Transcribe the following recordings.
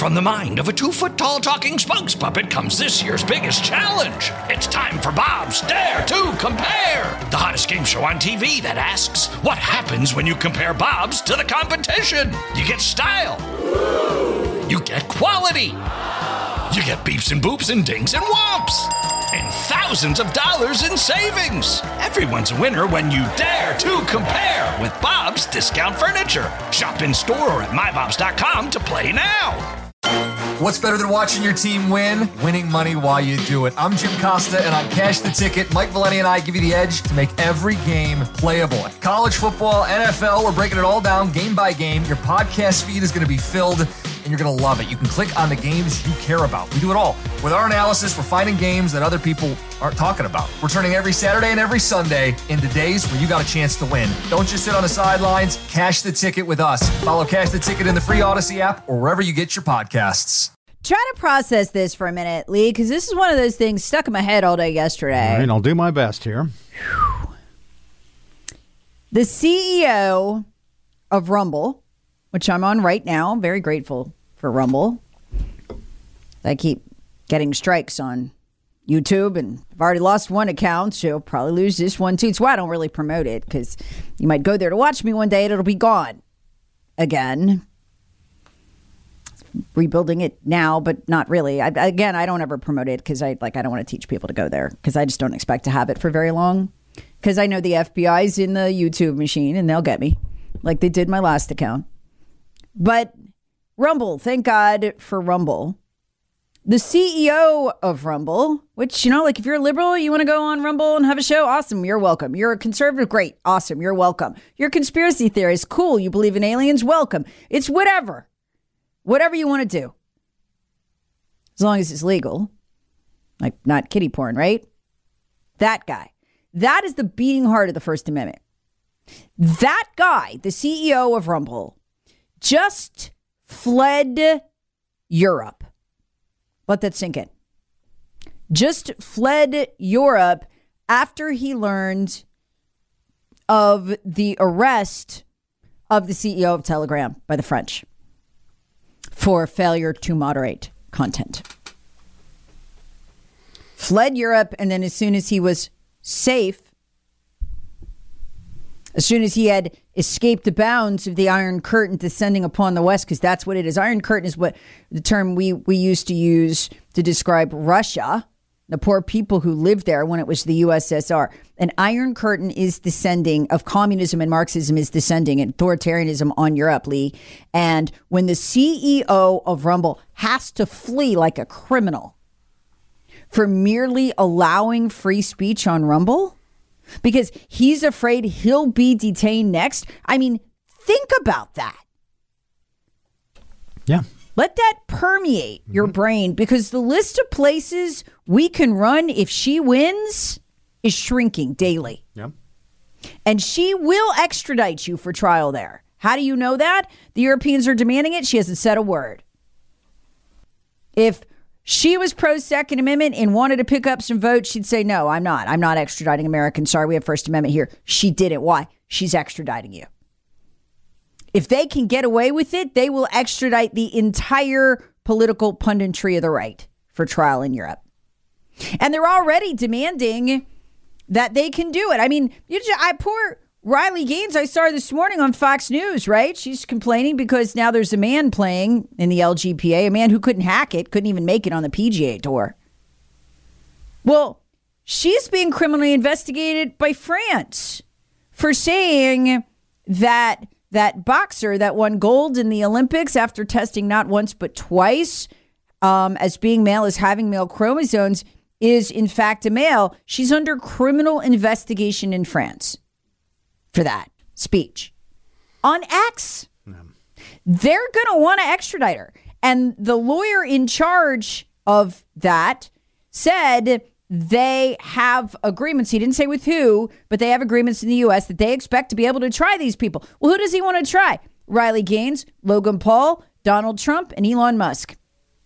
From the mind of a 2-foot-tall talking spokes puppet comes this year's biggest challenge. It's time for Bob's Dare to Compare, the hottest game show on TV that asks, what happens when you compare Bob's to the competition? You get style. You get quality. You get beeps and boops and dings and whomps. And thousands of dollars in savings. Everyone's a winner when you dare to compare with Bob's Discount Furniture. Shop in store or at mybobs.com to play now. What's better than watching your team win? Winning money while you do it. I'm Jim Costa, and on Cash the Ticket, Mike Valeni and I give you the edge to make every game playable. College football, NFL, we're breaking it all down game by game. Your podcast feed is going to be filled, and you're going to love it. You can click on the games you care about. We do it all. With our analysis, we're finding games that other people aren't talking about. We're turning every Saturday and every Sunday into days where you got a chance to win. Don't just sit on the sidelines. Cash the Ticket with us. Follow Cash the Ticket in the free Odyssey app or wherever you get your podcasts. Try to process this for a minute, Lee, because this is one of those things stuck in my head all day yesterday. All right, I'll do my best here. The CEO of Rumble, which I'm on right now, I'm very grateful for Rumble. I keep getting strikes on YouTube, and I've already lost one account, so I'll probably lose this one too. It's why I don't really promote it, because you might go there to watch me one day and it'll be gone again. Rebuilding it now, but not really. I don't ever promote it because I don't want to teach people to go there, because I just don't expect to have it for very long, because I know the FBI's in the YouTube machine and they'll get me like they did my last account. But Rumble, thank God for Rumble. The CEO of Rumble, which, like if you're a liberal, you want to go on Rumble and have a show, awesome, you're welcome. You're a conservative, great, awesome, you're welcome. You're a conspiracy theorist, cool, you believe in aliens, welcome. It's whatever you want to do, as long as it's legal, like not kiddie porn, right? That guy, that is the beating heart of the First Amendment. That guy, the CEO of Rumble, just fled Europe. Let that sink in. Just fled Europe after he learned of the arrest of the CEO of Telegram by the French for failure to moderate content. Fled Europe, and then as soon as he was safe, as soon as he had escaped the bounds of the Iron Curtain descending upon the West, because that's what it is. Iron Curtain is what the term we used to use to describe Russia, the poor people who lived there when it was the USSR. An Iron Curtain is descending, of communism and Marxism is descending, and authoritarianism on Europe, Lee. And when the CEO of Rumble has to flee like a criminal for merely allowing free speech on Rumble, because he's afraid he'll be detained next. I mean, think about that. Yeah. Let that permeate your brain, because the list of places we can run if she wins is shrinking daily. Yeah. And she will extradite you for trial there. How do you know that? The Europeans are demanding it. She hasn't said a word. If she was pro-Second Amendment and wanted to pick up some votes, she'd say, no, I'm not extraditing Americans. Sorry, we have First Amendment here. She did it. Why? She's extraditing you. If they can get away with it, they will extradite the entire political punditry of the right for trial in Europe. And they're already demanding that they can do it. I mean, poor Riley Gaines, I saw her this morning on Fox News, right? She's complaining because now there's a man playing in the LGPA, a man who couldn't hack it, couldn't even make it on the PGA Tour. Well, she's being criminally investigated by France for saying that boxer that won gold in the Olympics after testing not once but twice as being male, as having male chromosomes, is in fact a male. She's under criminal investigation in France for that speech on X. They're going to want to extradite her. And the lawyer in charge of that said they have agreements. He didn't say with who, but they have agreements in the U.S. that they expect to be able to try these people. Well, who does he want to try? Riley Gaines, Logan Paul, Donald Trump, and Elon Musk.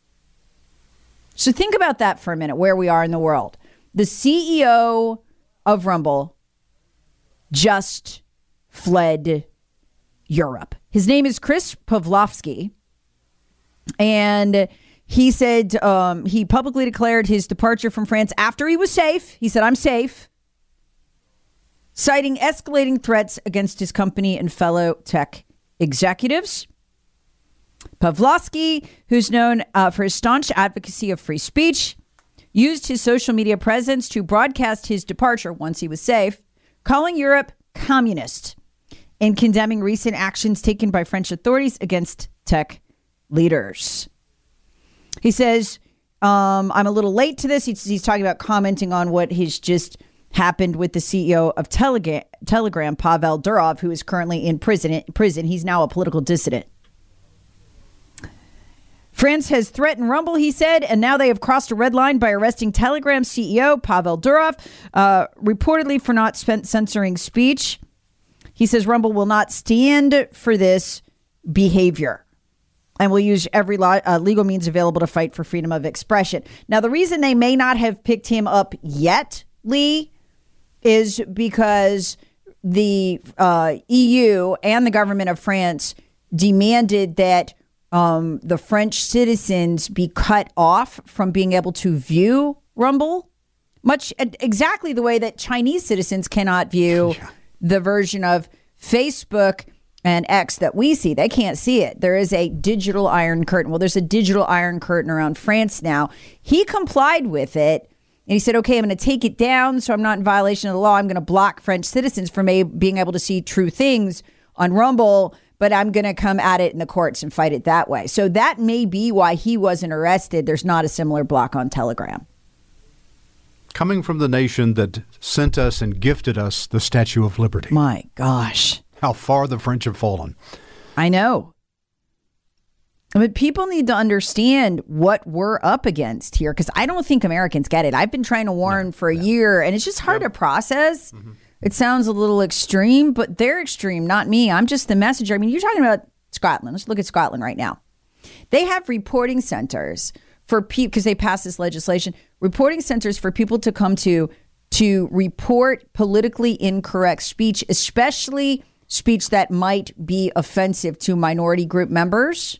So think about that for a minute, where we are in the world. The CEO of Rumble just fled Europe. His name is Chris Pavlovsky. And he said he publicly declared his departure from France after he was safe. He said, I'm safe, citing escalating threats against his company and fellow tech executives. Pavlovsky, who's known for his staunch advocacy of free speech, used his social media presence to broadcast his departure once he was safe, calling Europe communist and condemning recent actions taken by French authorities against tech leaders. He says, I'm a little late to this. He's talking about commenting on what has just happened with the CEO of Telegram, Pavel Durov, who is currently in prison. He's now a political dissident. France has threatened Rumble, he said, and now they have crossed a red line by arresting Telegram CEO Pavel Durov, reportedly for not censoring speech. He says Rumble will not stand for this behavior and will use every legal means available to fight for freedom of expression. Now, the reason they may not have picked him up yet, Lee, is because the EU and the government of France demanded that the French citizens be cut off from being able to view Rumble, much exactly the way that Chinese citizens cannot view the version of Facebook and X that we see. They can't see it. There is a digital iron curtain. Well, there's a digital iron curtain around France now. He complied with it. And he said, okay, I'm going to take it down so I'm not in violation of the law. I'm going to block French citizens from being able to see true things on Rumble, but I'm going to come at it in the courts and fight it that way. So that may be why he wasn't arrested. There's not a similar block on Telegram. Coming from the nation that sent us and gifted us the Statue of Liberty. My gosh. How far the French have fallen. I know. But people need to understand what we're up against here, because I don't think Americans get it. I've been trying to warn for a year, and it's just hard to process. Mm-hmm. It sounds a little extreme, but they're extreme, not me. I'm just the messenger. I mean, you're talking about Scotland. Let's look at Scotland right now. They have reporting centers for people, because they passed this legislation, reporting centers for people to come to report politically incorrect speech, especially speech that might be offensive to minority group members.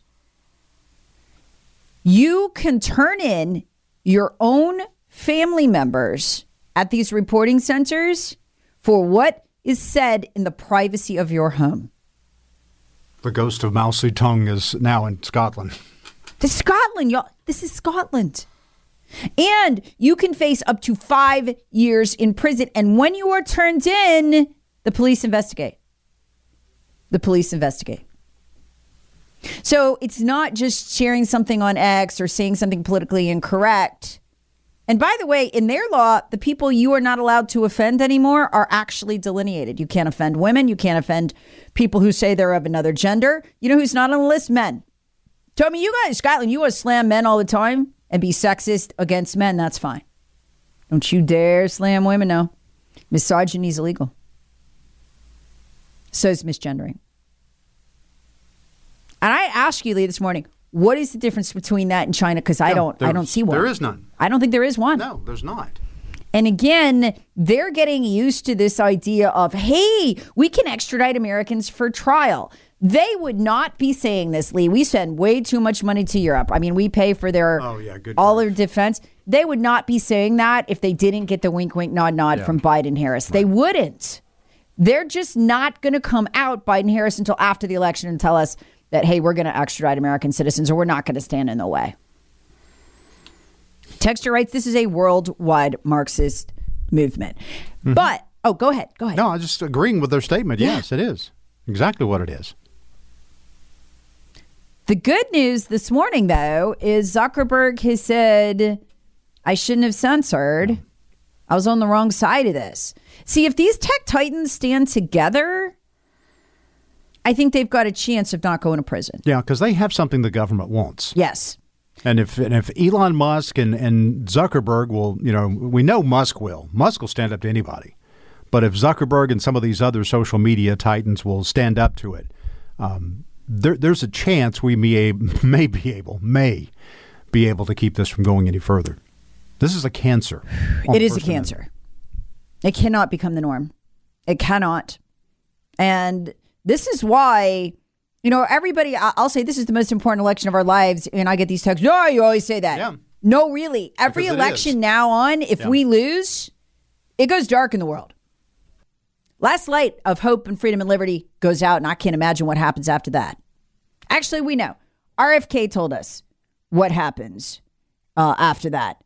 You can turn in your own family members at these reporting centers for what is said in the privacy of your home. The ghost of Mao Zedong is now in Scotland. This is Scotland, y'all. This is Scotland. And you can face up to 5 years in prison. And when you are turned in, the police investigate. The police investigate. So it's not just sharing something on X or saying something politically incorrect. And by the way, in their law, the people you are not allowed to offend anymore are actually delineated. You can't offend women. You can't offend people who say they're of another gender. You know who's not on the list? Men. So, I mean, you guys, Scotland, you want to slam men all the time and be sexist against men. That's fine. Don't you dare slam women, no. Misogyny is illegal. So is misgendering. And I asked you, Lee, this morning, what is the difference between that and China? Because I don't see one. There is none. I don't think there is one. No, there's not. And again, they're getting used to this idea of, hey, we can extradite Americans for trial. They would not be saying this, Lee. We send way too much money to Europe. I mean, we pay for their all their defense. They would not be saying that if they didn't get the wink, wink, nod, nod from Biden-Harris. Right. They wouldn't. They're just not going to come out, Biden-Harris, until after the election and tell us that, hey, we're going to extradite American citizens or we're not going to stand in the way. Texter writes, this is a worldwide Marxist movement. Mm-hmm. But, go ahead. No, I'm just agreeing with their statement. Yeah. Yes, it is. Exactly what it is. The good news this morning, though, is Zuckerberg has said, I shouldn't have censored. I was on the wrong side of this. See, if these tech titans stand together, I think they've got a chance of not going to prison. Yeah, because they have something the government wants. Yes. And if Elon Musk and Zuckerberg will, we know Musk will stand up to anybody. But if Zuckerberg and some of these other social media titans will stand up to it, there's a chance we may be able to keep this from going any further. This is a cancer. It is a cancer. It cannot become the norm. It cannot. And this is why Everybody, I'll say this is the most important election of our lives. And I get these texts. Oh, you always say that. Yeah. No, really. Every election now on, if we lose, it goes dark in the world. Last light of hope and freedom and liberty goes out, and I can't imagine what happens after that. Actually, we know. RFK told us what happens after that.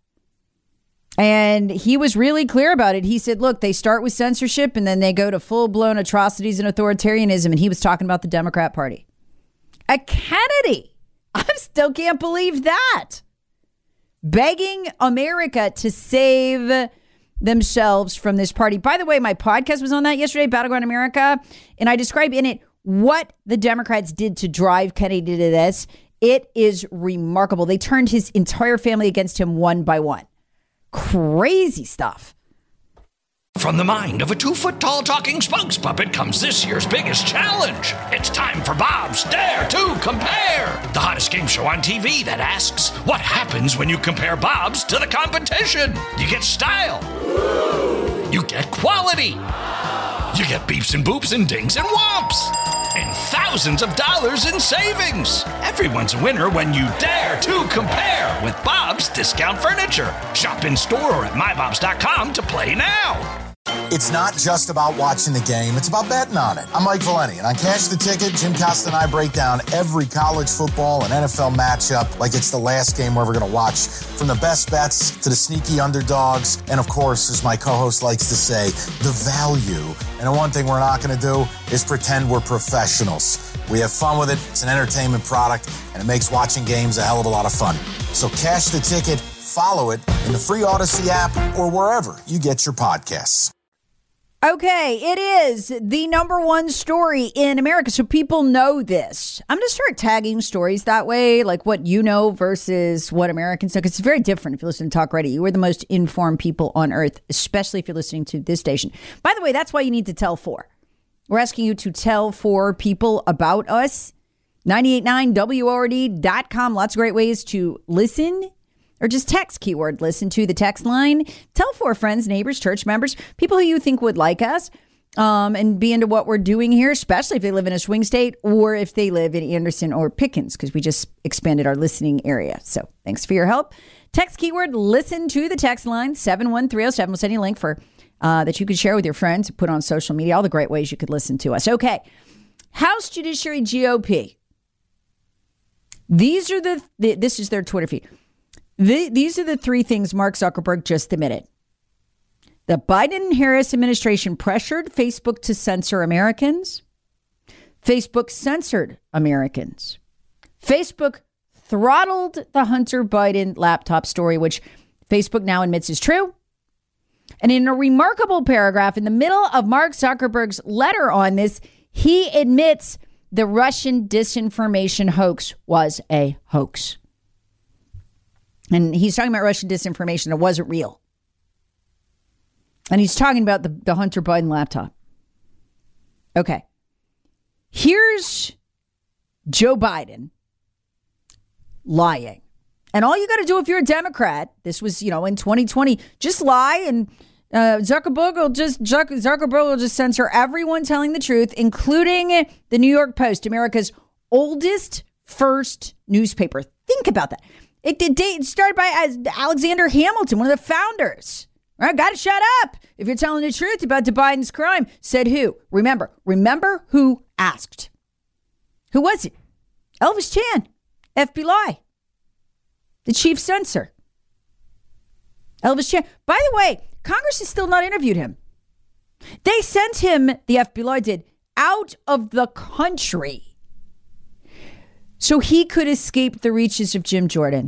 And he was really clear about it. He said, look, they start with censorship and then they go to full-blown atrocities and authoritarianism. And he was talking about the Democrat Party. A Kennedy. I still can't believe that. Begging America to save themselves from this party. By the way, my podcast was on that yesterday, Battleground America. And I describe in it what the Democrats did to drive Kennedy to this. It is remarkable. They turned his entire family against him one by one. Crazy stuff. From the mind of a 2-foot-tall talking spokes puppet comes this year's biggest challenge. It's time for Bob's Dare to Compare, the hottest game show on TV that asks, what happens when you compare Bob's to the competition? You get style. You get quality. You get beeps and boops and dings and whomps. And thousands of dollars in savings. Everyone's a winner when you dare to compare with Bob's Discount Furniture. Shop in store or at mybobs.com to play now. It's not just about watching the game, it's about betting on it. I'm Mike Valeni, and on Cash the Ticket, Jim Costa and I break down every college football and NFL matchup like it's the last game we're ever going to watch. From the best bets to the sneaky underdogs, and of course, as my co-host likes to say, the value. And the one thing we're not going to do is pretend we're professionals. We have fun with it, it's an entertainment product, and it makes watching games a hell of a lot of fun. So Cash the Ticket, follow it in the free Odyssey app or wherever you get your podcasts. Okay, it is the number one story in America, so people know this. I'm going to start tagging stories that way, like what you know versus what Americans know, because it's very different if you listen to Talk Radio. You are the most informed people on earth, especially if you're listening to this station. By the way, that's why you need to tell 4. We're asking you to tell 4 people about us. 989WORD.com. Lots of great ways to listen. Or just text keyword listen to the text line. Tell 4 friends, neighbors, church members, people who you think would like us and be into what we're doing here, especially if they live in a swing state or if they live in Anderson or Pickens, because we just expanded our listening area. So thanks for your help. Text keyword listen to the text line 71307. We'll send you a link for that you could share with your friends, put on social media, all the great ways you could listen to us. Okay. House Judiciary GOP. These are this is their Twitter feed. These are the 3 things Mark Zuckerberg just admitted. The Biden and Harris administration pressured Facebook to censor Americans. Facebook censored Americans. Facebook throttled the Hunter Biden laptop story, which Facebook now admits is true. And in a remarkable paragraph in the middle of Mark Zuckerberg's letter on this, he admits the Russian disinformation hoax was a hoax. And he's talking about Russian disinformation that wasn't real. And he's talking about the Hunter Biden laptop. Okay. Here's Joe Biden lying. And all you got to do if you're a Democrat, this was, in 2020, just lie and Zuckerberg will just censor everyone telling the truth, including the New York Post, America's oldest first newspaper. Think about that. It started by Alexander Hamilton, one of the founders. Right? Got to shut up if you're telling the truth about Biden's crime. Said who? Remember who asked. Who was it? Elvis Chan, FBI, the chief censor. Elvis Chan. By the way, Congress has still not interviewed him. They sent him, the FBI did, out of the country so he could escape the reaches of Jim Jordan.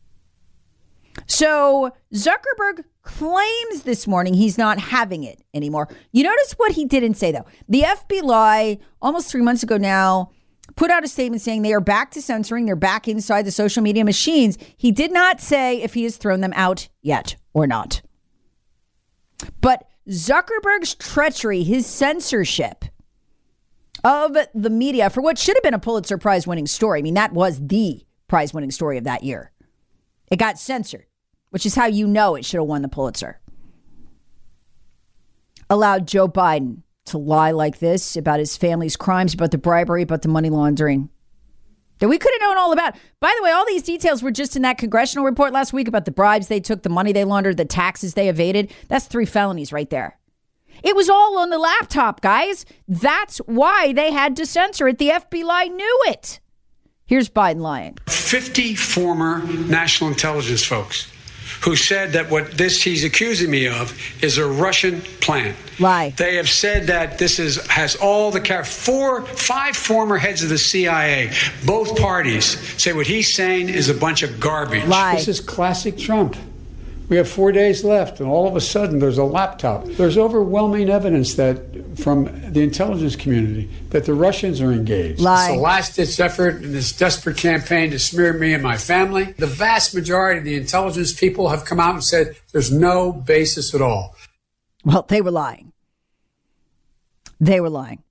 So Zuckerberg claims this morning he's not having it anymore. You notice what he didn't say, though. The FBI, almost 3 months ago now, put out a statement saying they are back to censoring. They're back inside the social media machines. He did not say if he has thrown them out yet or not. But Zuckerberg's treachery, his censorship of the media for what should have been a Pulitzer Prize winning story. I mean, that was the prize winning story of that year. It got censored, which is how you know it should have won the Pulitzer. Allowed Joe Biden to lie like this about his family's crimes, about the bribery, about the money laundering that we could have known all about. By the way, all these details were just in that congressional report last week about the bribes they took, the money they laundered, the taxes they evaded. That's 3 felonies right there. It was all on the laptop, guys. That's why they had to censor it. The FBI knew it. Here's Biden lying. 50 former national intelligence folks who said that what he's accusing me of is a Russian plant. Lie. They have said that this has all the 5 former heads of the CIA, both parties, say what he's saying is a bunch of garbage. Lie. This is classic Trump. We have 4 days left, and all of a sudden there's a laptop. There's overwhelming evidence that from the intelligence community that the Russians are engaged. Lie. It's a last-ditch effort in this desperate campaign to smear me and my family. The vast majority of the intelligence people have come out and said there's no basis at all. Well, they were lying. They were lying.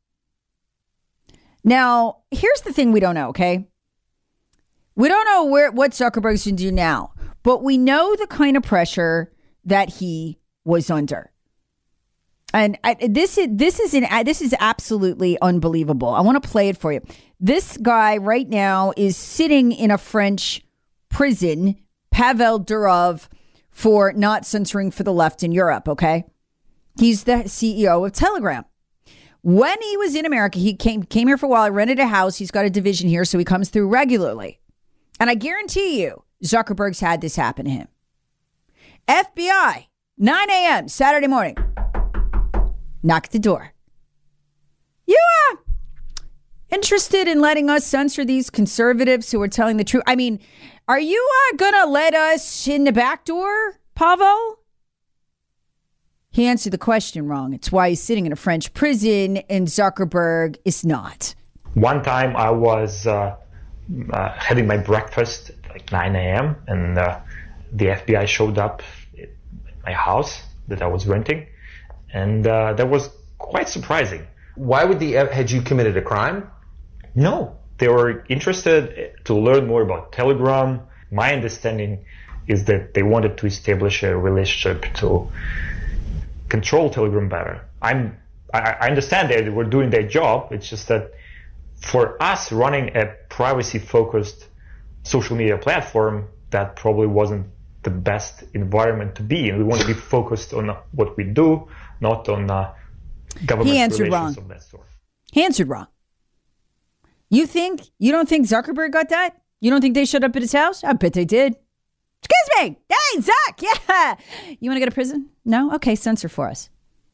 Now, here's the thing we don't know, okay? We don't know what Zuckerberg's going to do now. But we know the kind of pressure that he was under. And this is absolutely unbelievable. I want to play it for you. This guy right now is sitting in a French prison, Pavel Durov, for not censoring for the left in Europe, okay? He's the CEO of Telegram. When he was in America, he came here for a while, rented a house. He's got a division here, so he comes through regularly. And I guarantee you, Zuckerberg's had this happen to him. FBI, 9 a.m. Saturday morning. Knock at the door. You interested in letting us censor these conservatives who are telling the truth? I mean, are you going to let us in the back door, Pavel? He answered the question wrong. It's why he's sitting in a French prison and Zuckerberg is not. One time I was having my breakfast like 9 a.m. and the FBI showed up at my house that I was renting, and that was quite surprising. Why would had you committed a crime? No, they were interested to learn more about Telegram. My understanding is that they wanted to establish a relationship to control Telegram better. I understand they were doing their job. It's just that for us running a privacy-focused social media platform, that probably wasn't the best environment to be in. We want to be focused on what we do, not on government relations of that sort. He answered wrong. You don't think Zuckerberg got that? You don't think they showed up at his house? I bet they did. Excuse me. Hey, Zuck. Yeah. You want to go to prison? No? Okay, censor for us.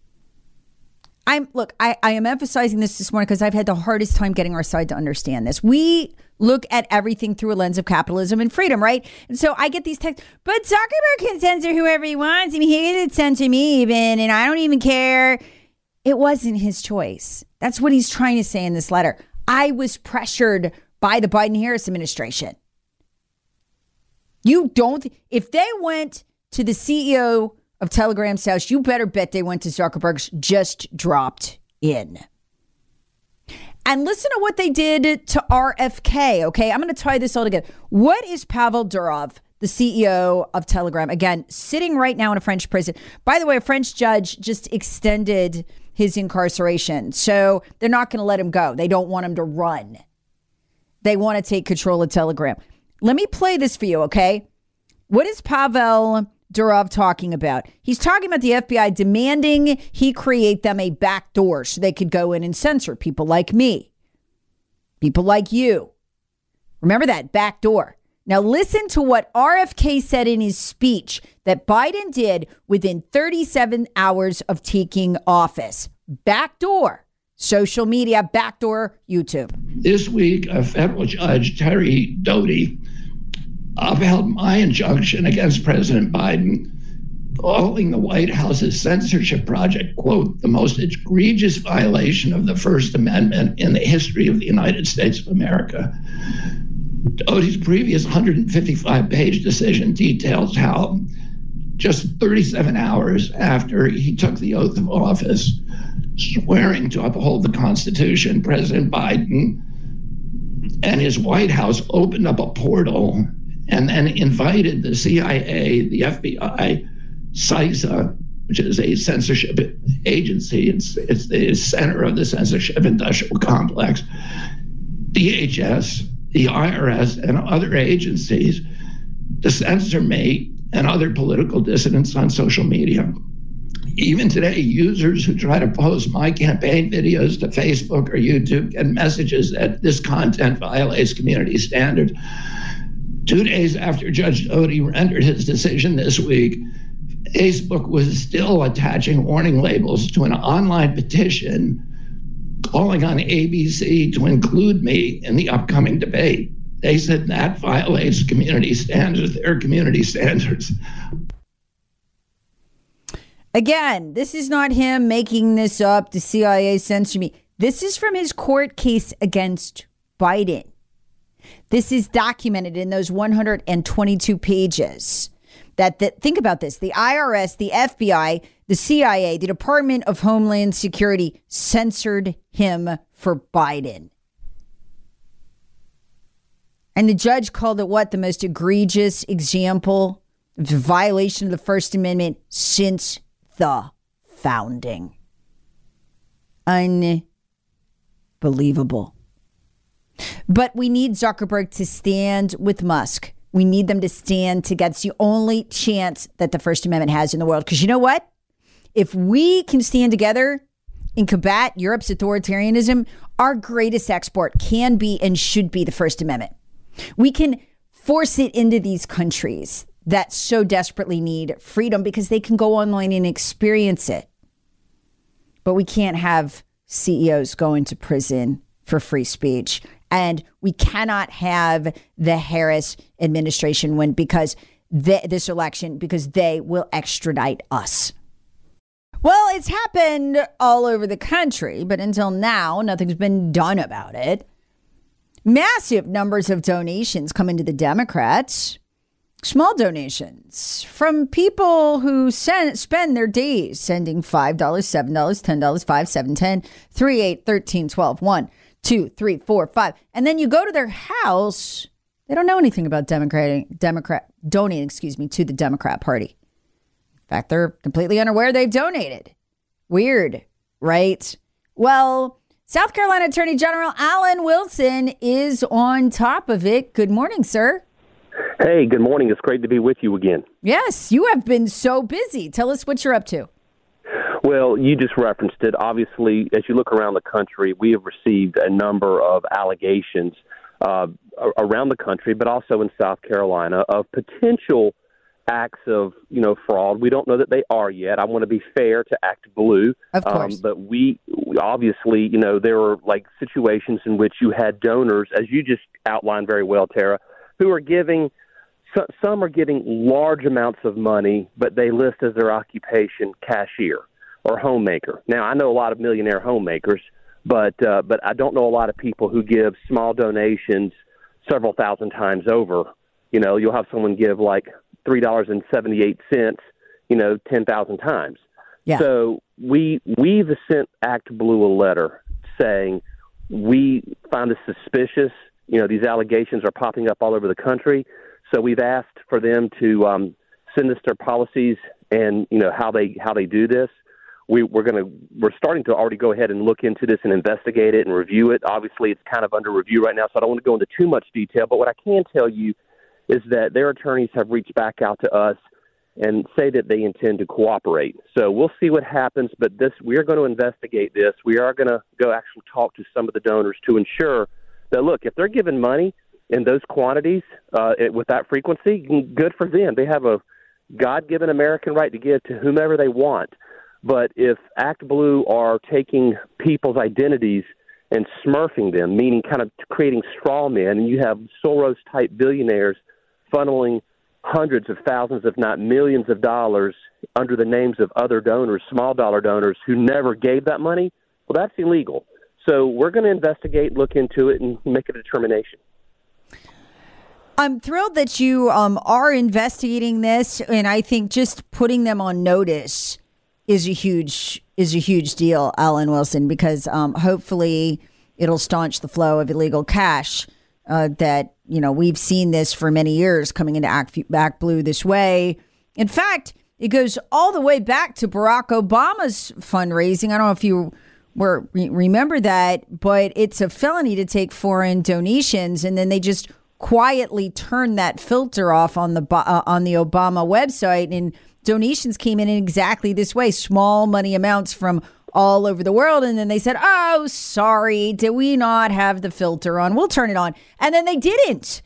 I am emphasizing this morning because I've had the hardest time getting our side to understand this. We look at everything through a lens of capitalism and freedom, right? And so I get these texts, but Zuckerberg can censor whoever he wants. I mean, he can censor me even, and I don't even care. It wasn't his choice. That's what he's trying to say in this letter. I was pressured by the Biden-Harris administration. If they went to the CEO of Telegram's house, you better bet they went to Zuckerberg's, just dropped in. And listen to what they did to RFK, okay? I'm going to tie this all together. What is Pavel Durov, the CEO of Telegram, again, sitting right now in a French prison? By the way, a French judge just extended his incarceration, so they're not going to let him go. They don't want him to run. They want to take control of Telegram. Let me play this for you, okay? What is Pavel Durov talking about? He's talking about the FBI demanding he create them a back door so they could go in and censor people like me, people like you. Remember that back door. Now listen to what RFK said in his speech that Biden did within 37 hours of taking office. Back door, social media, back door, YouTube. This week, a federal judge, Terry Doty, upheld my injunction against President Biden, calling the White House's censorship project, quote, the most egregious violation of the First Amendment in the history of the United States of America. Doty's previous 155-page decision details how just 37 hours after he took the oath of office, swearing to uphold the Constitution, President Biden and his White House opened up a portal and then invited the CIA, the FBI, CISA, which is a censorship agency. It's the center of the censorship industrial complex. DHS, the IRS, and other agencies to censor me and other political dissidents on social media. Even today, users who try to post my campaign videos to Facebook or YouTube get messages that this content violates community standards. 2 days after Judge Doty rendered his decision this week, Facebook was still attaching warning labels to an online petition calling on ABC to include me in the upcoming debate. They said that violates community standards, their community standards. Again, this is not him making this up. The CIA censored me. This is from his court case against Biden. This is documented in those 122 pages. Think about this. The IRS, the FBI, the CIA, the Department of Homeland Security censored him for Biden. And the judge called it what? The most egregious example of violation of the First Amendment since the founding. Unbelievable. But we need Zuckerberg to stand with Musk. We need them to stand together. It's the only chance that the First Amendment has in the world. Because you know what? If we can stand together and combat Europe's authoritarianism, our greatest export can be and should be the First Amendment. We can force it into these countries that so desperately need freedom because they can go online and experience it. But we can't have CEOs going to prison for free speech. And we cannot have the Harris administration win this election because they will extradite us. Well, it's happened all over the country, but until now, nothing's been done about it. Massive numbers of donations come into the Democrats. Small donations from people who spend their days sending $5, $7, $10, $5, $7, $10, $3, $8, $13, $12, $1, $2, $3, $4, $5. And then you go to their house. They don't know anything about donating to the Democrat Party. In fact, they're completely unaware they've donated. Weird, right? Well, South Carolina Attorney General Alan Wilson is on top of it. Good morning, sir. Hey, good morning. It's great to be with you again. Yes, you have been so busy. Tell us what you're up to. Well, you just referenced it. Obviously, as you look around the country, we have received a number of allegations around the country, but also in South Carolina, of potential acts of, fraud. We don't know that they are yet. I want to be fair to Act Blue. Of course. But we obviously, there were situations in which you had donors, as you just outlined very well, Tara, who are giving, some are giving large amounts of money, but they list as their occupation cashier or homemaker. Now, I know a lot of millionaire homemakers, but I don't know a lot of people who give small donations several thousand times over. You'll have someone give like $3.78, 10,000 times. Yeah. So we've sent Act Blue a letter saying we find this suspicious. These allegations are popping up all over the country. So we've asked for them to send us their policies and, how they do this. We're starting to already go ahead and look into this and investigate it and review it. Obviously, it's kind of under review right now, so I don't want to go into too much detail. But what I can tell you is that their attorneys have reached back out to us and say that they intend to cooperate. So we'll see what happens, but we are going to investigate this. We are going to go actually talk to some of the donors to ensure that, look, if they're giving money in those quantities with that frequency, good for them. They have a God-given American right to give to whomever they want. But if Act Blue are taking people's identities and smurfing them, meaning kind of creating straw men, and you have Soros-type billionaires funneling hundreds of thousands, if not millions of dollars under the names of other donors, small dollar donors who never gave that money, well, that's illegal. So we're going to investigate, look into it, and make a determination. I'm thrilled that you are investigating this, and I think just putting them on notice is a huge deal, Alan Wilson, because hopefully it'll staunch the flow of illegal cash that, we've seen this for many years coming into Act Blue this way. In fact, It goes all the way back to Barack Obama's fundraising. I don't know if you remember that, but it's a felony to take foreign donations, and then they just quietly turned that filter off on the Obama website, and donations came in exactly this way, small money amounts from all over the world. And then they said, oh, sorry, did we not have the filter on? We'll turn it on. And then they didn't.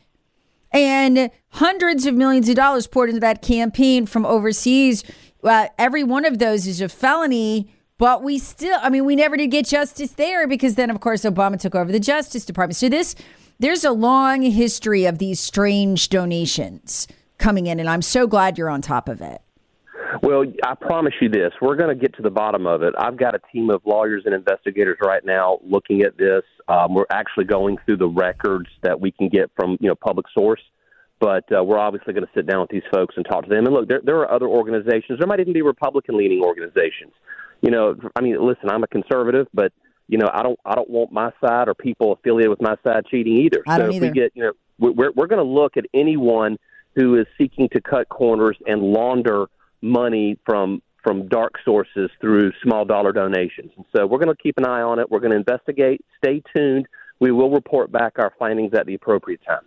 And hundreds of millions of dollars poured into that campaign from overseas. Every one of those is a felony. But we never did get justice there, because then, of course, Obama took over the Justice Department. So there's a long history of these strange donations coming in. And I'm so glad you're on top of it. Well, I promise you this. We're going to get to the bottom of it. I've got a team of lawyers and investigators right now looking at this. We're actually going through the records that we can get from, public source. But we're obviously going to sit down with these folks and talk to them. And look, there are other organizations. There might even be Republican-leaning organizations. Listen, I'm a conservative, but, I don't want my side or people affiliated with my side cheating either. I don't either. If we get, we're going to look at anyone who is seeking to cut corners and launder money from dark sources through small dollar donations. And so we're going to keep an eye on it. We're going to investigate. Stay tuned. We will report back our findings at the appropriate time.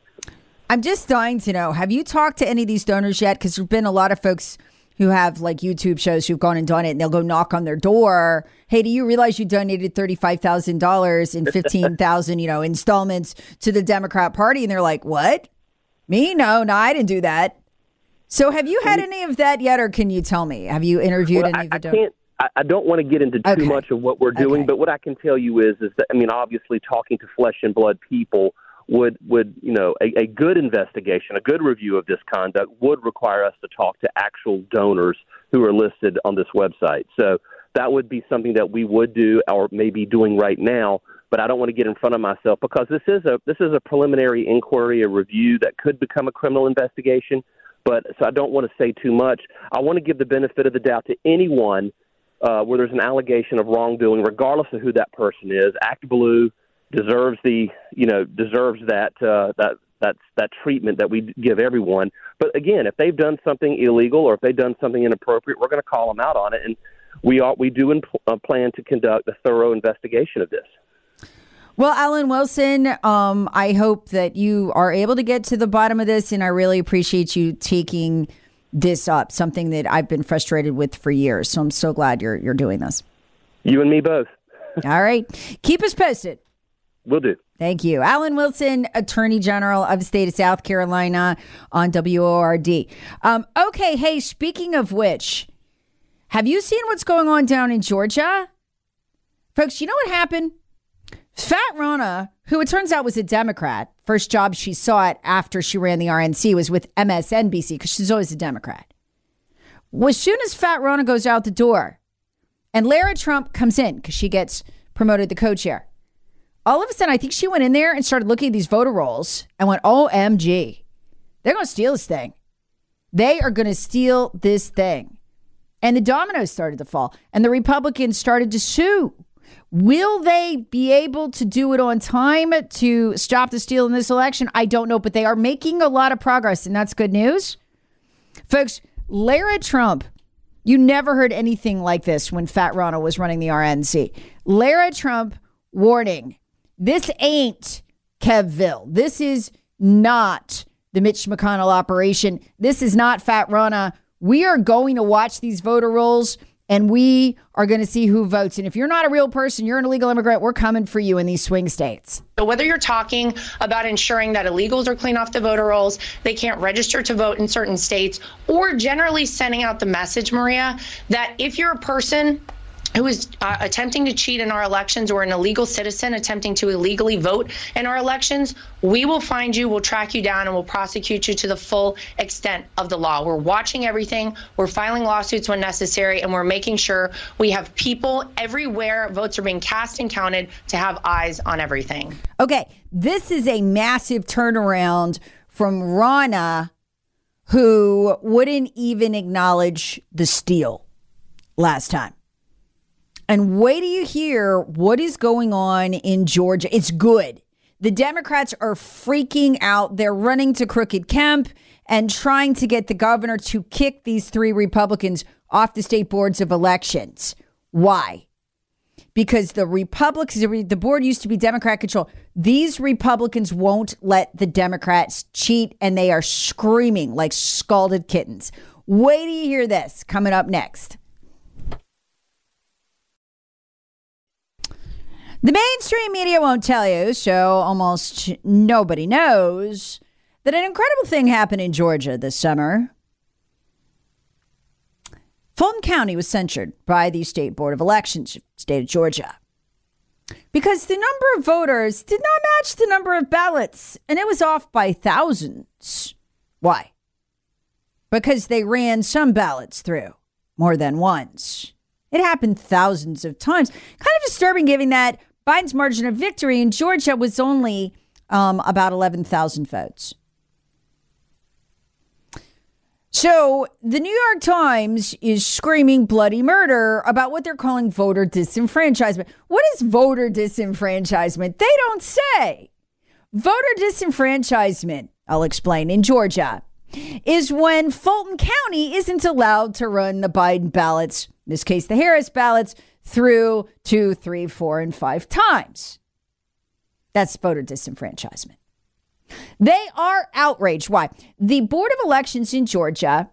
I'm just dying to know, have you talked to any of these donors yet? Because there've been a lot of folks who have like YouTube shows who've gone and done it, and they'll go knock on their door. Hey, do you realize you donated $35,000 in 15,000, installments to the Democrat Party? And they're like, what? Me? No, I didn't do that. So have you had any of that yet, or can you tell me? Have you interviewed any of the donors? I don't want to get into too much of what we're doing, but what I can tell you is that, obviously talking to flesh and blood people would a good investigation, a good review of this conduct would require us to talk to actual donors who are listed on this website. So that would be something that we would do or maybe doing right now, but I don't want to get in front of myself because this is a preliminary inquiry, a review that could become a criminal investigation. But so I don't want to say too much. I want to give the benefit of the doubt to anyone where there's an allegation of wrongdoing, regardless of who that person is. Act Blue deserves that treatment that we give everyone. But again, if they've done something illegal or if they've done something inappropriate, we're going to call them out on it, and we do plan to conduct a thorough investigation of this. Well, Alan Wilson, I hope that you are able to get to the bottom of this, and I really appreciate you taking this up, something that I've been frustrated with for years. So I'm so glad you're doing this. You and me both. All right. Keep us posted. Will do. Thank you. Alan Wilson, Attorney General of the state of South Carolina on WORD. Okay, hey, speaking of which, have you seen what's going on down in Georgia? Folks, you know what happened? Fat Rana, who it turns out was a Democrat, first job she sought after she ran the RNC was with MSNBC because she's always a Democrat. Well, as soon as Fat Rana goes out the door and Lara Trump comes in because she gets promoted to co-chair, all of a sudden I think she went in there and started looking at these voter rolls and went, OMG, they're going to steal this thing. They are going to steal this thing. And the dominoes started to fall and the Republicans started to sue. Will they be able to do it on time to stop the steal in this election? I don't know, but they are making a lot of progress, and that's good news. Folks, Lara Trump, you never heard anything like this when Fat Rana was running the RNC. Lara Trump warning, this ain't Kevville. This is not the Mitch McConnell operation. This is not Fat Rana. We are going to watch these voter rolls, and we are going to see who votes. And if you're not a real person, you're an illegal immigrant, we're coming for you in these swing states. So whether you're talking about ensuring that illegals are clean off the voter rolls, they can't register to vote in certain states, or generally sending out the message, Maria, that if you're a person who is attempting to cheat in our elections or an illegal citizen attempting to illegally vote in our elections, we will find you, we'll track you down, and we'll prosecute you to the full extent of the law. We're watching everything. We're filing lawsuits when necessary, and we're making sure we have people everywhere votes are being cast and counted to have eyes on everything. Okay, this is a massive turnaround from Rana, who wouldn't even acknowledge the steal last time. And wait till you hear what is going on in Georgia. It's good. The Democrats are freaking out. They're running to Crooked Kemp and trying to get the governor to kick these 3 Republicans off the state boards of elections. Why? Because the board used to be Democrat controlled. These Republicans won't let the Democrats cheat, and they are screaming like scalded kittens. Wait till you hear this coming up next. The mainstream media won't tell you, so almost nobody knows, that an incredible thing happened in Georgia this summer. Fulton County was censured by the State Board of Elections, state of Georgia, because the number of voters did not match the number of ballots, and it was off by thousands. Why? Because they ran some ballots through more than once. It happened thousands of times. Kind of disturbing, given that Biden's margin of victory in Georgia was only about 11,000 votes. So the New York Times is screaming bloody murder about what they're calling voter disenfranchisement. What is voter disenfranchisement? They don't say. Voter disenfranchisement, I'll explain, in Georgia, is when Fulton County isn't allowed to run the Biden ballots, in this case the Harris ballots, through 2, 3, 4, and 5 times. That's voter disenfranchisement. They are outraged. Why? The Board of Elections in Georgia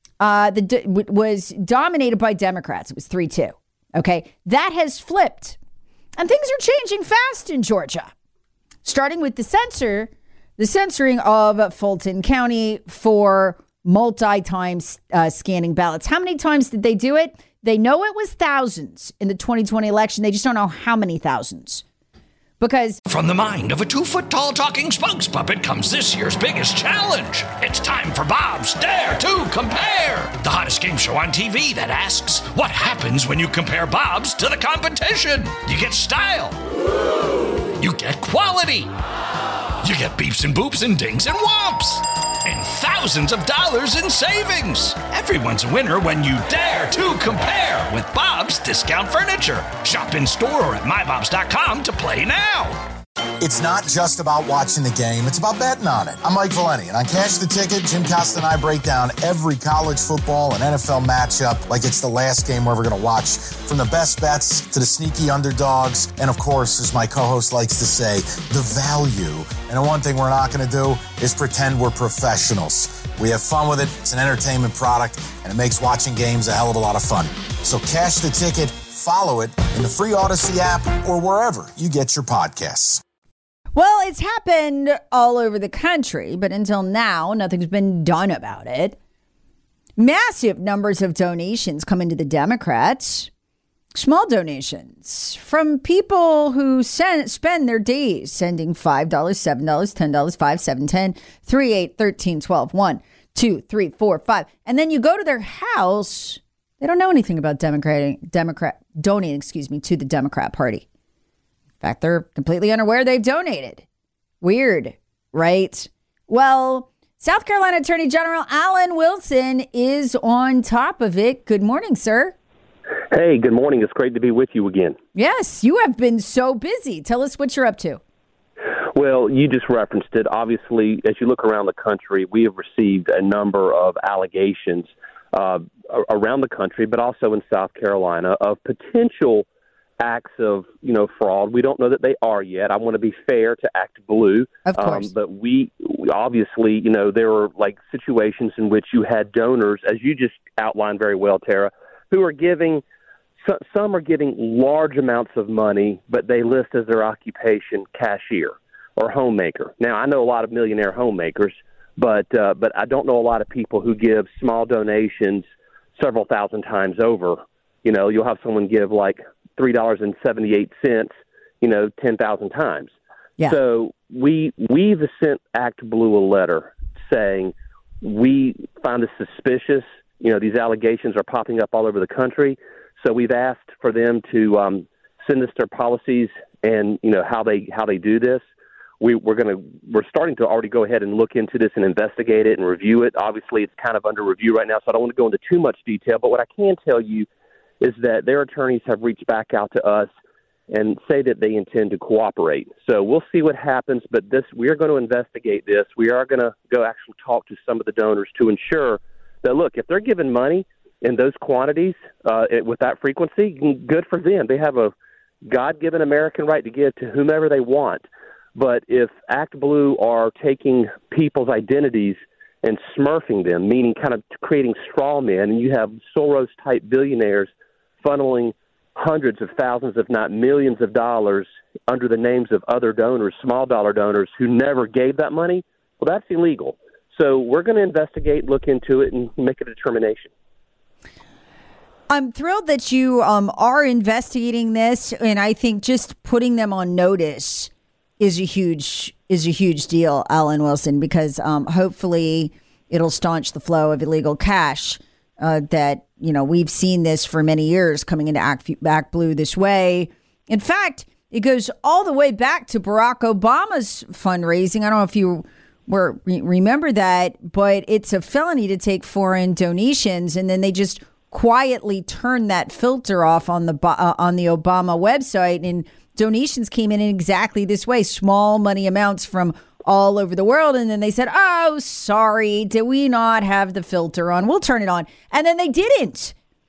was dominated by Democrats. It was 3-2. Okay. That has flipped. And things are changing fast in Georgia, starting with the censoring of Fulton County for multi-time scanning ballots. How many times did they do it? They know it was thousands in the 2020 election. They just don't know how many thousands. Because from the mind of a 2-foot-tall talking spokes puppet comes this year's biggest challenge. It's time for Bob's Dare to Compare, the hottest game show on TV that asks, what happens when you compare Bob's to the competition? You get style. You get quality. You get beeps and boops and dings and whomps. And thousands of dollars in savings. Everyone's a winner when you dare to compare with Bob's Discount Furniture. Shop in store or at mybobs.com to play now. It's not just about watching the game, it's about betting on it. I'm Mike Valeni, and on Cash the Ticket, Jim Costa and I break down every college football and NFL matchup like it's the last game we're ever going to watch, from the best bets to the sneaky underdogs, and of course, as my co-host likes to say, the value. And the one thing we're not going to do is pretend we're professionals. We have fun with it, it's an entertainment product, and it makes watching games a hell of a lot of fun. So Cash the Ticket, follow it in the free Odyssey app or wherever you get your podcasts. Well, it's happened all over the country, but until now, nothing's been done about it. Massive numbers of donations come into the Democrats. Small donations from people who spend their days sending $5, $7, $10, $5, $7, $10, $3, $8, $13, $12, $1, $2, $3, $4, $5. And then you go to their house. They don't know anything about donating, to the Democrat Party. In fact, they're completely unaware they've donated. Weird, right? Well, South Carolina Attorney General Alan Wilson is on top of it. Good morning, sir. Hey, good morning. It's great to be with you again. Yes, you have been so busy. Tell us what you're up to. Well, you just referenced it. Obviously, as you look around the country, we have received a number of allegations around the country, but also in South Carolina, of potential acts of, fraud. We don't know that they are yet. I want to be fair to Act Blue. Of course. But we obviously, there were like situations in which you had donors, as you just outlined very well, Tara, who are giving, some are giving large amounts of money, but they list as their occupation cashier or homemaker. Now, I know a lot of millionaire homemakers, but I don't know a lot of people who give small donations several thousand times over. You'll have someone give like $3.78, 10,000 times. Yeah. So we've sent Act Blue a letter saying we find this suspicious. These allegations are popping up all over the country. So we've asked for them to send us their policies and how they do this. We're starting to already go ahead and look into this and investigate it and review it. Obviously, it's kind of under review right now, so I don't want to go into too much detail. But what I can tell you is that their attorneys have reached back out to us and say that they intend to cooperate. So we'll see what happens, but we are going to investigate this. We are going to go actually talk to some of the donors to ensure that, look, if they're giving money in those quantities with that frequency, good for them. They have a God-given American right to give to whomever they want. But if Act Blue are taking people's identities and smurfing them, meaning kind of creating straw men, and you have Soros-type billionaires funneling hundreds of thousands, if not millions of dollars under the names of other donors, small dollar donors who never gave that money, well, that's illegal. So we're going to investigate, look into it, and make a determination. I'm thrilled that you are investigating this, and I think just putting them on notice is a huge deal, Alan Wilson, because hopefully it'll staunch the flow of illegal cash that, we've seen this for many years coming into Act Blue this way. In fact, it goes all the way back to Barack Obama's fundraising. I don't know if you remember that, but it's a felony to take foreign donations, and then they just quietly turned that filter off on the Obama website, and donations came in exactly this way, small money amounts from all over the world. And then they said, oh, sorry, did we not have the filter on? We'll turn it on. And then they didn't.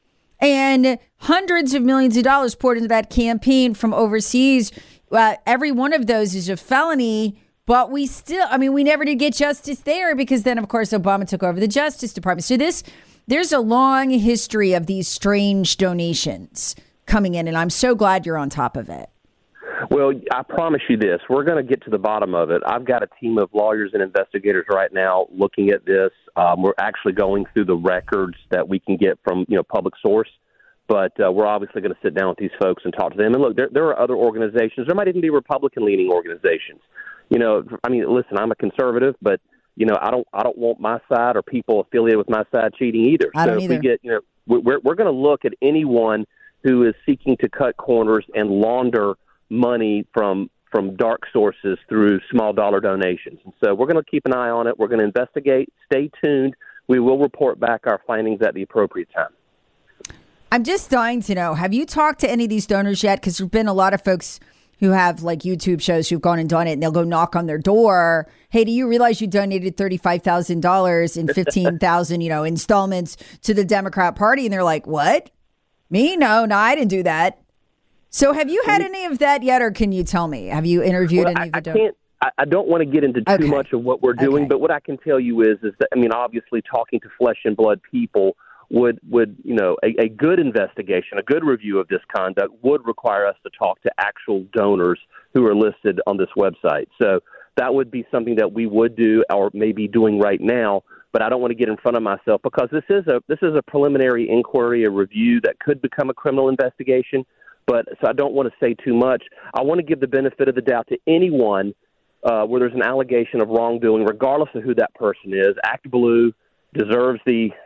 And hundreds of millions of dollars poured into that campaign from overseas. Every one of those is a felony. But we never did get justice there, because then, of course, Obama took over the Justice Department. So there's a long history of these strange donations coming in. And I'm so glad you're on top of it. Well, I promise you this. We're going to get to the bottom of it. I've got a team of lawyers and investigators right now looking at this. We're actually going through the records that we can get from, public source. But we're obviously going to sit down with these folks and talk to them. And look, there are other organizations. There might even be Republican-leaning organizations. Listen, I'm a conservative, but, I don't want my side or people affiliated with my side cheating either. I don't either. If we get, we're going to look at anyone who is seeking to cut corners and launder money from dark sources through small dollar donations. And so we're going to keep an eye on it. We're going to investigate. Stay tuned. We will report back our findings at the appropriate time. I'm just dying to know, have you talked to any of these donors yet? Because there's been a lot of folks who have like YouTube shows who've gone and done it, and they'll go knock on their door. Hey, do you realize you donated $35,000 and 15,000, installments to the Democrat Party? And they're like, what? Me? No, I didn't do that. So have you had any of that yet, or can you tell me? Have you interviewed any of the donors? I don't want to get into too much of what we're doing, but what I can tell you is that, obviously talking to flesh and blood people would a good investigation, a good review of this conduct would require us to talk to actual donors who are listed on this website. So that would be something that we would do or maybe doing right now, but I don't want to get in front of myself because this is a preliminary inquiry, a review that could become a criminal investigation. But so I don't want to say too much. I want to give the benefit of the doubt to anyone where there's an allegation of wrongdoing, regardless of who that person is. Act Blue deserves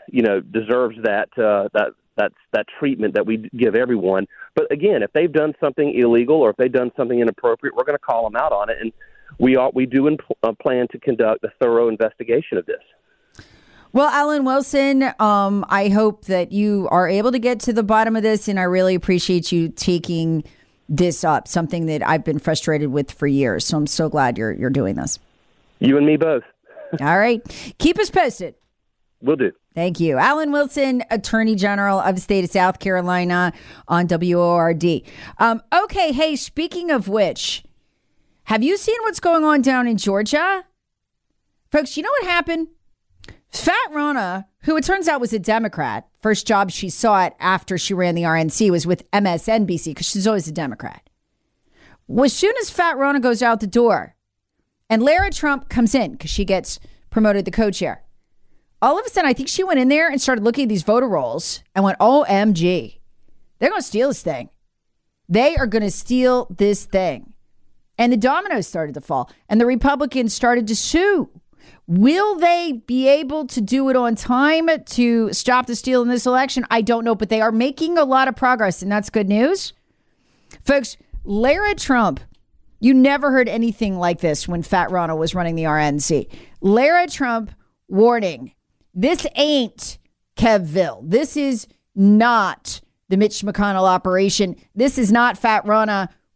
that treatment that we give everyone. But again, if they've done something illegal or if they've done something inappropriate, we're going to call them out on it, and we do plan to conduct a thorough investigation of this. Well, Alan Wilson, I hope that you are able to get to the bottom of this, and I really appreciate you taking this up, something that I've been frustrated with for years. So I'm so glad you're doing this. You and me both. All right. Keep us posted. Will do. Thank you. Alan Wilson, Attorney General of the state of South Carolina on WORD. Okay, hey, speaking of which, have you seen what's going on down in Georgia? Folks, you know what happened? Fat Rana, who it turns out was a Democrat, first job she sought after she ran the RNC was with MSNBC, because she's always a Democrat. Well, as soon as Fat Rana goes out the door and Lara Trump comes in because she gets promoted to co-chair, all of a sudden, I think she went in there and started looking at these voter rolls and went, OMG, they're going to steal this thing. They are going to steal this thing. And the dominoes started to fall and the Republicans started to sue. Will they be able to do it on time to stop the steal in this election? I don't know, but they are making a lot of progress, and that's good news. Folks, Lara Trump, you never heard anything like this when Fat Rana was running the RNC. Lara Trump warning, this ain't Kevville. This is not the Mitch McConnell operation. This is not Fat Rana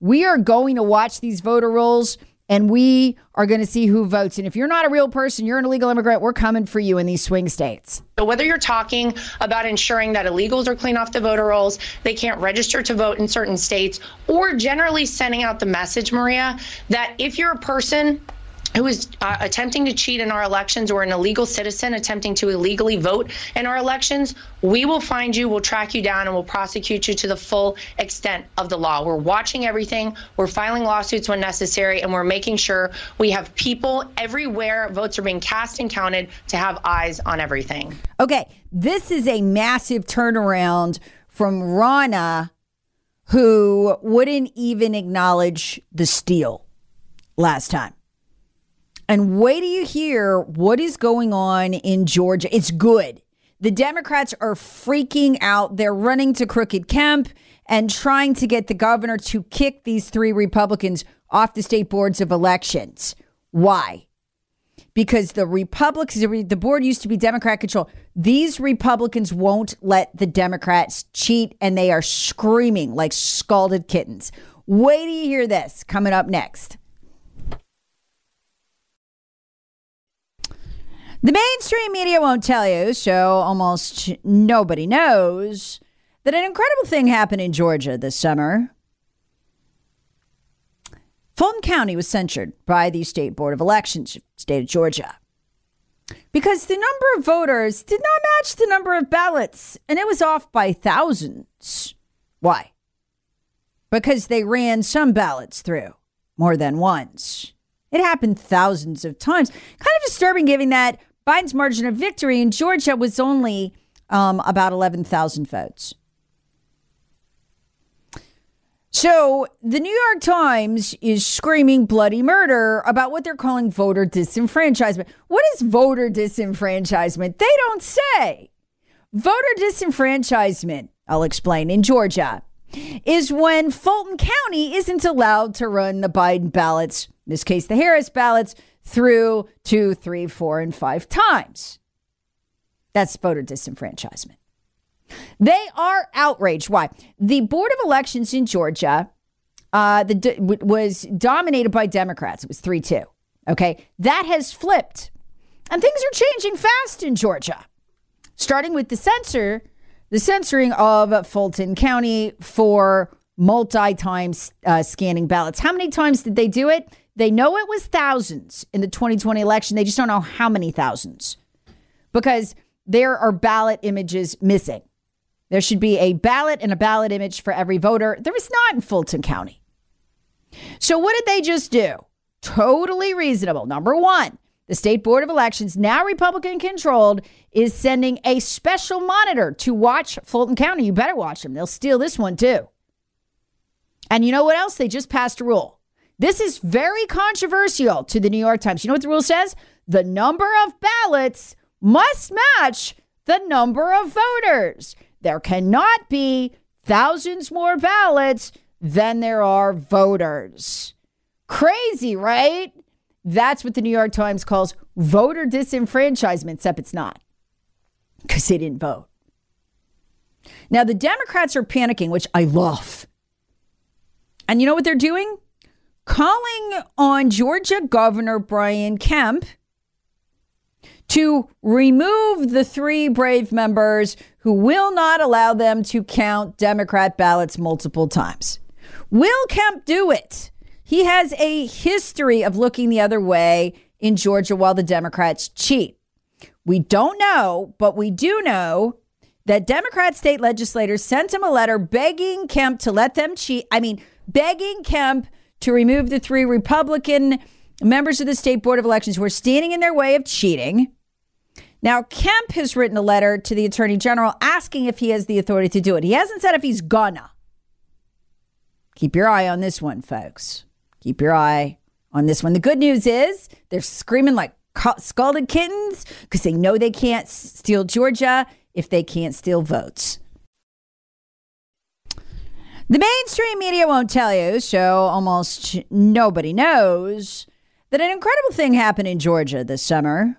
We are going to watch these voter rolls, and we are going to see who votes. And if you're not a real person, you're an illegal immigrant, we're coming for you in these swing states. So whether you're talking about ensuring that illegals are clean off the voter rolls, they can't register to vote in certain states, or generally sending out the message, Maria, that if you're a person who is attempting to cheat in our elections or an illegal citizen attempting to illegally vote in our elections, we will find you, we'll track you down, and we'll prosecute you to the full extent of the law. We're watching everything. We're filing lawsuits when necessary, and we're making sure we have people everywhere votes are being cast and counted to have eyes on everything. Okay, this is a massive turnaround from Ronna, who wouldn't even acknowledge the steal last time. And wait till you hear what is going on in Georgia. It's good. The Democrats are freaking out. They're running to Crooked Kemp and trying to get the governor to kick these 3 Republicans off the state boards of elections. Why? Because the Republicans, the board used to be Democrat controlled. These Republicans won't let the Democrats cheat, and they are screaming like scalded kittens. Wait till you hear this coming up next. The mainstream media won't tell you, so almost nobody knows, that an incredible thing happened in Georgia this summer. Fulton County was censured by the State Board of Elections, state of Georgia, because the number of voters did not match the number of ballots, and it was off by thousands. Why? Because they ran some ballots through more than once. It happened thousands of times. Kind of disturbing, given that Biden's margin of victory in Georgia was only about 11,000 votes. So the New York Times is screaming bloody murder about what they're calling voter disenfranchisement. What is voter disenfranchisement? They don't say. Voter disenfranchisement, I'll explain, in Georgia, is when Fulton County isn't allowed to run the Biden ballots, in this case the Harris ballots, through 2, 3, 4, and 5 times. That's voter disenfranchisement. They are outraged. Why? The Board of Elections in Georgia was dominated by Democrats. It was 3-2. Okay. That has flipped. And things are changing fast in Georgia, starting with the censoring of Fulton County for multi-time scanning ballots. How many times did they do it? They know it was thousands in the 2020 election. They just don't know how many thousands, because there are ballot images missing. There should be a ballot and a ballot image for every voter. There was not in Fulton County. So what did they just do? Totally reasonable. Number one, the State Board of Elections, now Republican controlled, is sending a special monitor to watch Fulton County. You better watch them. They'll steal this one too. And you know what else? They just passed a rule. This is very controversial to the New York Times. You know what the rule says? The number of ballots must match the number of voters. There cannot be thousands more ballots than there are voters. Crazy, right? That's what the New York Times calls voter disenfranchisement, except it's not, because they didn't vote. Now, the Democrats are panicking, which I love. And you know what they're doing? Calling on Georgia Governor Brian Kemp to remove the 3 brave members who will not allow them to count Democrat ballots multiple times. Will Kemp do it? He has a history of looking the other way in Georgia while the Democrats cheat. We don't know, but we do know that Democrat state legislators sent him a letter begging Kemp to let them cheat. Begging Kemp to remove the 3 Republican members of the State Board of Elections who are standing in their way of cheating. Now, Kemp has written a letter to the Attorney General asking if he has the authority to do it. He hasn't said if he's gonna. Keep your eye on this one, folks. Keep your eye on this one. The good news is they're screaming like scalded kittens because they know they can't steal Georgia if they can't steal votes. The mainstream media won't tell you, so almost nobody knows, that an incredible thing happened in Georgia this summer.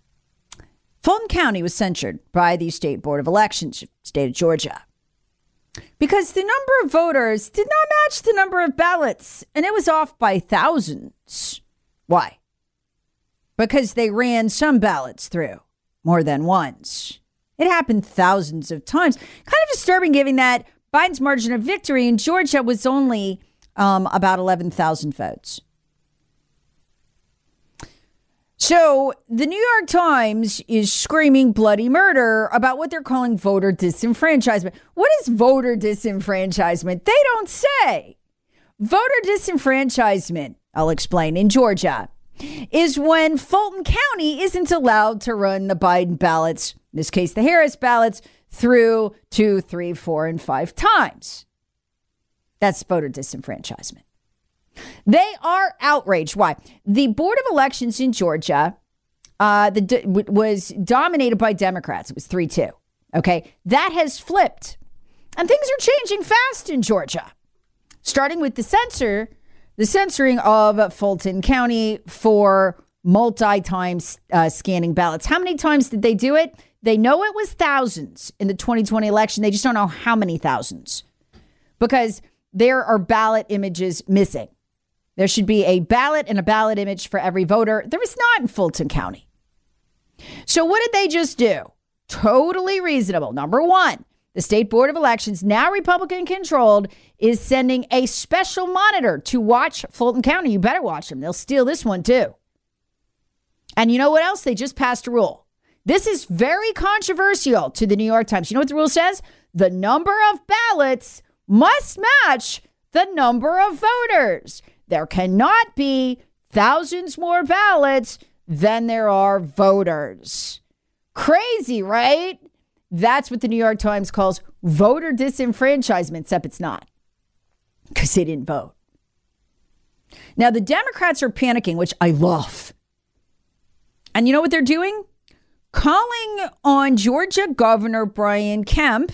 Fulton County was censured by the State Board of Elections, state of Georgia, because the number of voters did not match the number of ballots, and it was off by thousands. Why? Because they ran some ballots through more than once. It happened thousands of times. Kind of disturbing, given that Biden's margin of victory in Georgia was only about 11,000 votes. So the New York Times is screaming bloody murder about what they're calling voter disenfranchisement. What is voter disenfranchisement? They don't say. Voter disenfranchisement, I'll explain, in Georgia, is when Fulton County isn't allowed to run the Biden ballots, in this case the Harris ballots, through 2, 3, 4, and 5 times. That's voter disenfranchisement. They are outraged. Why? The Board of Elections in Georgia was dominated by Democrats. It was 3-2. Okay. That has flipped. And things are changing fast in Georgia, starting with the censoring of Fulton County for multi-time scanning ballots. How many times did they do it? They know it was thousands in the 2020 election. They just don't know how many thousands, because there are ballot images missing. There should be a ballot and a ballot image for every voter. There was not in Fulton County. So what did they just do? Totally reasonable. Number one, the State Board of Elections, now Republican controlled, is sending a special monitor to watch Fulton County. You better watch them. They'll steal this one too. And you know what else? They just passed a rule. This is very controversial to the New York Times. You know what the rule says? The number of ballots must match the number of voters. There cannot be thousands more ballots than there are voters. Crazy, right? That's what the New York Times calls voter disenfranchisement, except it's not, because they didn't vote. Now, the Democrats are panicking, which I love. And you know what they're doing? Calling on Georgia Governor Brian Kemp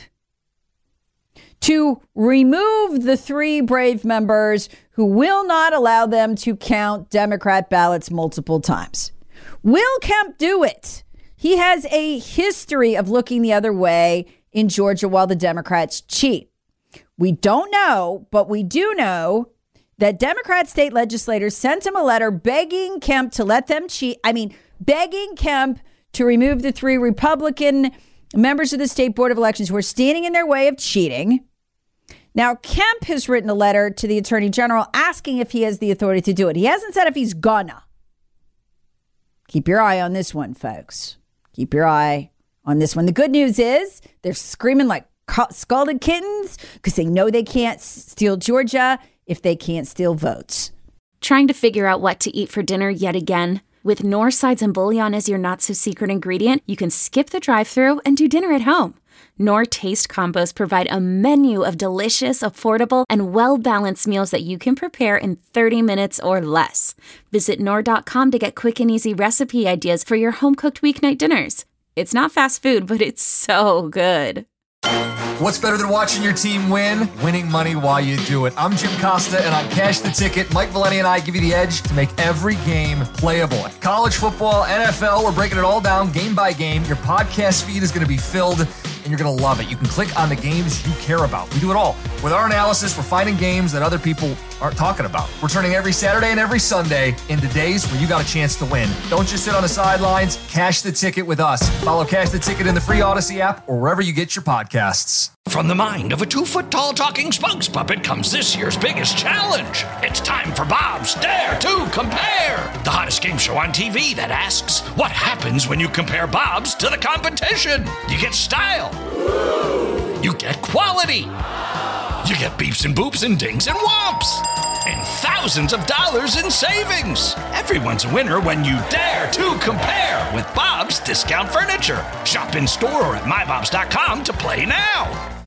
to remove the 3 brave members who will not allow them to count Democrat ballots multiple times. Will Kemp do it? He has a history of looking the other way in Georgia while the Democrats cheat. We don't know, but we do know that Democrat state legislators sent him a letter begging Kemp to let them cheat. Begging Kemp to remove the 3 Republican members of the State Board of Elections who are standing in their way of cheating. Now, Kemp has written a letter to the Attorney General asking if he has the authority to do it. He hasn't said if he's gonna. Keep your eye on this one, folks. Keep your eye on this one. The good news is they're screaming like scalded kittens because they know they can't steal Georgia if they can't steal votes. Trying to figure out what to eat for dinner yet again? With Knorr sides and bouillon as your not-so-secret ingredient, you can skip the drive-thru and do dinner at home. Knorr Taste Combos provide a menu of delicious, affordable, and well-balanced meals that you can prepare in 30 minutes or less. Visit Knorr.com to get quick and easy recipe ideas for your home-cooked weeknight dinners. It's not fast food, but it's so good. What's better than watching your team win? Winning money while you do it. I'm Jim Costa, and on Cash the Ticket, Mike Valenti and I give you the edge to make every game playable. College football, NFL, we're breaking it all down game by game. Your podcast feed is going to be filled, and you're going to love it. You can click on the games you care about. We do it all. With our analysis, we're finding games that other people aren't talking about. We're turning every Saturday and every Sunday into days where you got a chance to win. Don't just sit on the sidelines. Cash the Ticket with us. Follow Cash the Ticket in the free Odyssey app or wherever you get your podcasts. From the mind of a 2-foot-tall talking spokes puppet comes this year's biggest challenge. It's time for Bob's Dare to Compare, the hottest game show on TV that asks, what happens when you compare Bob's to the competition? You get style. You get quality. You get beeps and boops and dings and whomps. And thousands of dollars in savings. Everyone's a winner when you dare to compare with Bob's Discount Furniture. Shop in store or at mybobs.com to play now.